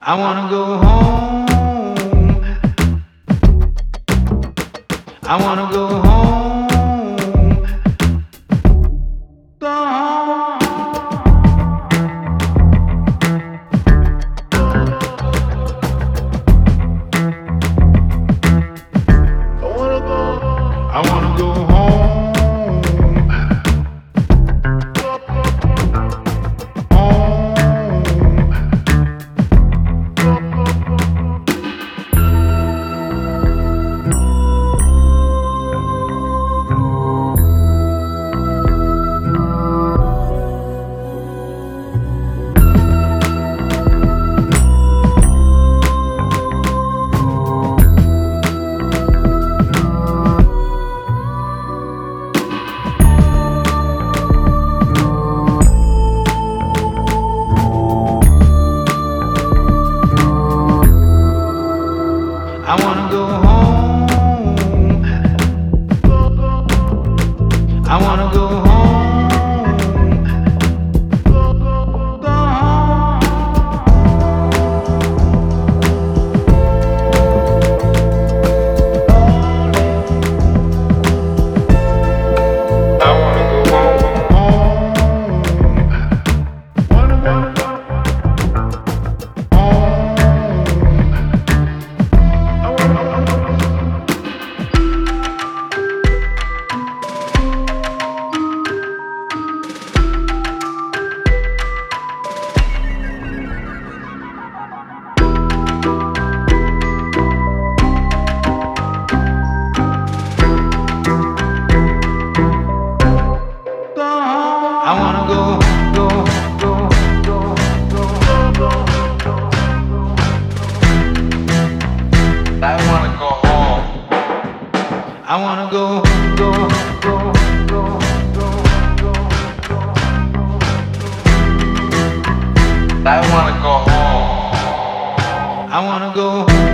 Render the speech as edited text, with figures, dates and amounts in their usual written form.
I wanna go home. I wanna go home. Go home. I wanna go home. I wanna go home. I wanna go home. Go home. I wanna go home. Wanna go home. I wanna go, go, go, go, go, go, go. I wanna go home. I wanna go, go, go, go, go, go, go. I wanna go home. I wanna go.